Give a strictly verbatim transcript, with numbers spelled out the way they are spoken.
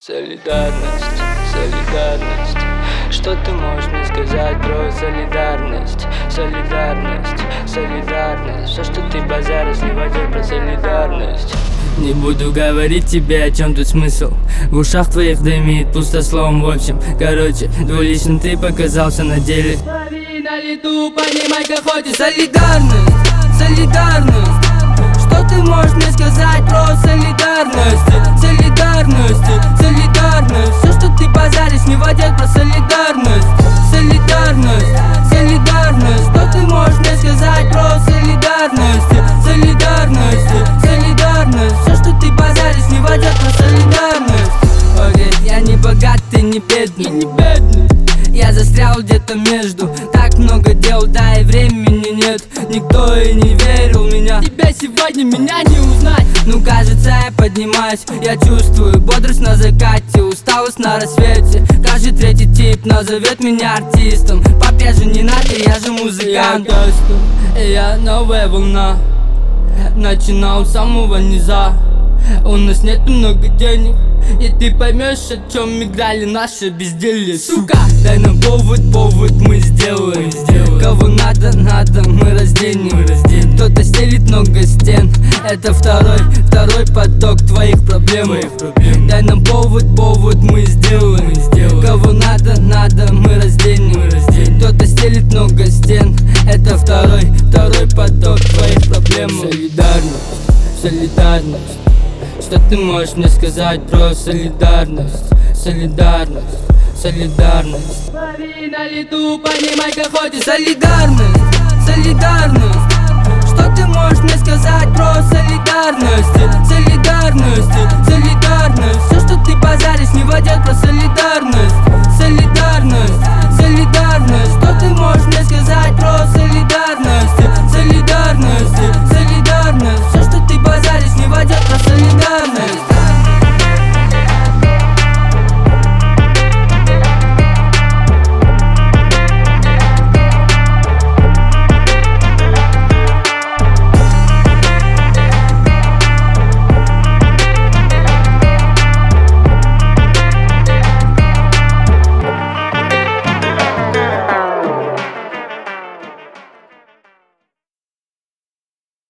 Солидарность, солидарность. Что ты можешь мне сказать про солидарность? Солидарность, солидарность. Все, что ты базаришь, не водил про солидарность. Не буду говорить тебе, о чем тут смысл. В ушах твоих дымит пустословом в общем. Короче, двуличным ты показался на деле. Лови на лету, понимай, как хочешь. Солидарность, солидарность. Что ты можешь мне сказать про солидарность? Солидарность, солидарность. Все, что ты базаришь, не водят про солидарность. Солидарность, солидарность. Что ты можешь мне сказать про солидарность? Солидарность, солидарность. Все, что ты базаришь, не водят про солидарность. Окей, я не богатый, не бедный, не бедный. Я застрял где-то между. Так много дел, да и времени нет. Никто и не верил в меня. Тебя сегодня меня не узнать. Ну кажется, я поднимаюсь. Я чувствую бодрость на закате, усталость на рассвете. Каждый третий тип назовет меня артистом. Пап, я же не надо, я же музыкант. Я кастом, и я новая волна. Начинал с самого низа. У нас нет много денег, и ты поймешь, о чем играли наши безделье. Сука, дай нам повод, повод мы сделаем. Кого надо, надо, мы разденем. Кто-то стелит много стен. Это второй, второй поток твоих проблем. Дай нам повод, повод мы сделаем. Кого надо, надо, мы разденем. Кто-то стелит много стен. Это второй, второй поток твоих проблем. Солидарность, солидарность. Что ты можешь мне сказать про солидарность? Солидарность, солидарность. Лови на лету, понимай, как хочешь. Солидарность, солидарность. Что ты можешь мне сказать про солидарность? Солидарность, солидарность. Все, что ты базаришь, не водят про солидарность.